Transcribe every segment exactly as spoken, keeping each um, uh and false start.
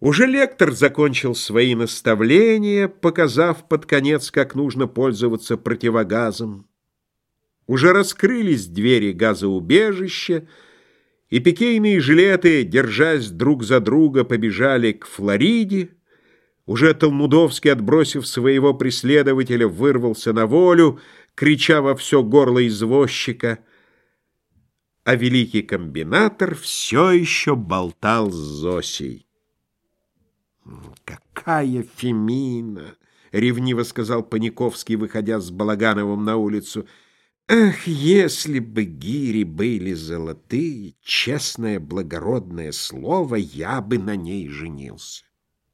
Уже лектор закончил свои наставления, показав под конец, как нужно пользоваться противогазом. Уже раскрылись двери газоубежища, и пикейные жилеты, держась друг за друга, побежали к Флориде. Уже Толмудовский, отбросив своего преследователя, вырвался на волю, крича во все горло извозчика, а великий комбинатор все еще болтал с Зосей. «Какая Фемина!» — ревниво сказал Паниковский, выходя с Балагановым на улицу. «Ах, если бы гири были золотые, честное благородное слово, я бы на ней женился».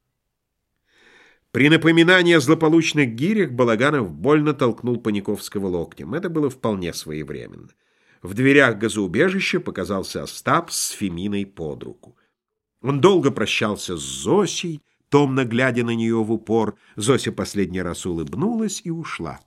При напоминании о злополучных гирях Балаганов больно толкнул Паниковского локтем. Это было вполне своевременно. В дверях газоубежища показался Остап с Феминой под руку. Он долго прощался с Зосей, томно глядя на нее в упор. Зося последний раз улыбнулась и ушла.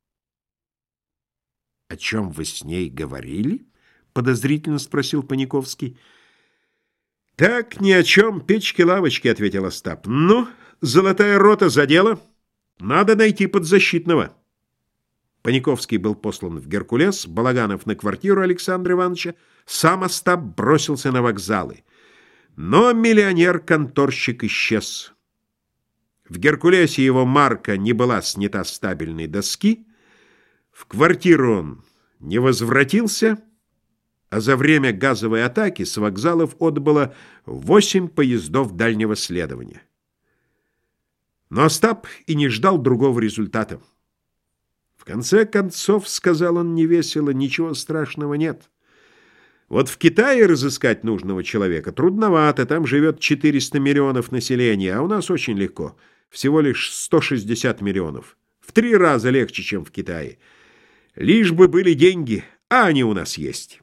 — О чем вы с ней говорили? — подозрительно спросил Паниковский. — Так, ни о чем, печки-лавочки, — ответил Остап. — Ну, золотая рота за дело. Надо найти подзащитного. Паниковский был послан в Геркулес, Балаганов на квартиру Александра Ивановича, сам Остап бросился на вокзалы. Но миллионер-конторщик исчез. В Геркулесе его марка не была снята с табельной доски, в квартиру он не возвратился, а за время газовой атаки с вокзалов отбыло восемь поездов дальнего следования. Но Остап и не ждал другого результата. В конце концов, сказал он невесело, ничего страшного нет. Вот в Китае разыскать нужного человека трудновато, там живет четыреста миллионов населения, а у нас очень легко, всего лишь сто шестьдесят миллионов. В три раза легче, чем в Китае. Лишь бы были деньги, а они у нас есть.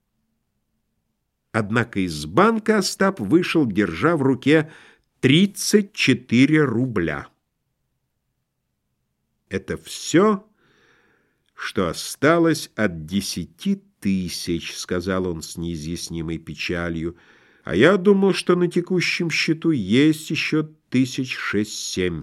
Однако из банка Остап вышел, держа в руке тридцать четыре рубля. Это все, что осталось от десяти тысяч, сказал он с неизъяснимой печалью, а я думал, что на текущем счету есть еще тысяч шесть-семь.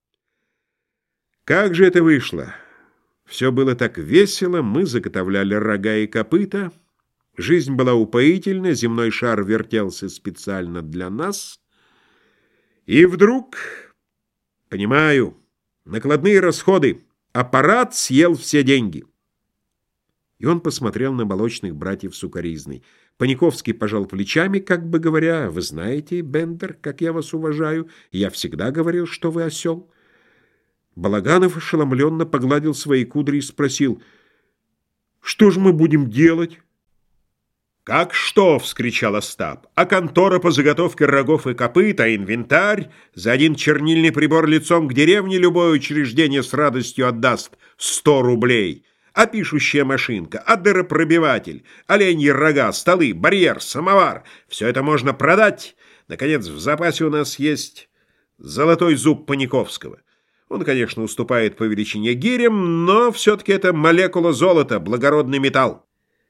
Как же это вышло? Все было так весело, мы заготовляли рога и копыта, жизнь была упоительна, земной шар вертелся специально для нас, и вдруг, понимаю, накладные расходы, аппарат съел все деньги. И он посмотрел на молочных братьев сукаризной. Паниковский пожал плечами, как бы говоря: «Вы знаете, Бендер, как я вас уважаю. Я всегда говорил, что вы осел». Балаганов ошеломленно погладил свои кудри и спросил: «Что же мы будем делать?» «Как что?» — вскричал Остап. «А контора по заготовке рогов и копыт, а инвентарь? За один чернильный прибор лицом к деревне любое учреждение с радостью отдаст сто рублей». А пишущая машинка, а дыропробиватель, оленьи рога, столы, барьер, самовар — все это можно продать. Наконец, в запасе у нас есть золотой зуб Паниковского. Он, конечно, уступает по величине гирям, но все-таки это молекула золота, благородный металл.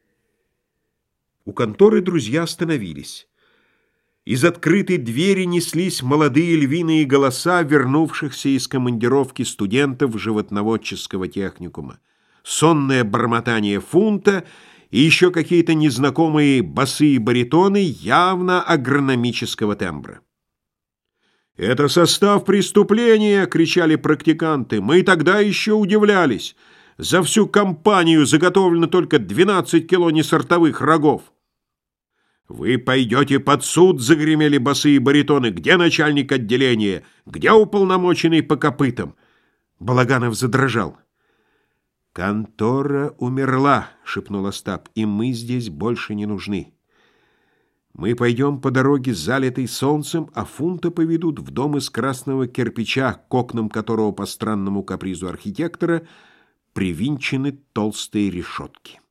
У конторы друзья остановились. Из открытой двери неслись молодые львиные голоса вернувшихся из командировки студентов животноводческого техникума. Сонное бормотание фунта и еще какие-то незнакомые басы и баритоны явно агрономического тембра. «Это состав преступления!» — кричали практиканты. «Мы и тогда еще удивлялись. За всю компанию заготовлено только двенадцать кило несортовых рогов». «Вы пойдете под суд!» — загремели басы и баритоны. «Где начальник отделения? Где уполномоченный по копытам?» Балаганов задрожал. «Контора умерла», — шепнул Остап, — «и мы здесь больше не нужны. Мы пойдем по дороге, залитой солнцем, а фунта поведут в дом из красного кирпича, к окнам которого по странному капризу архитектора привинчены толстые решетки».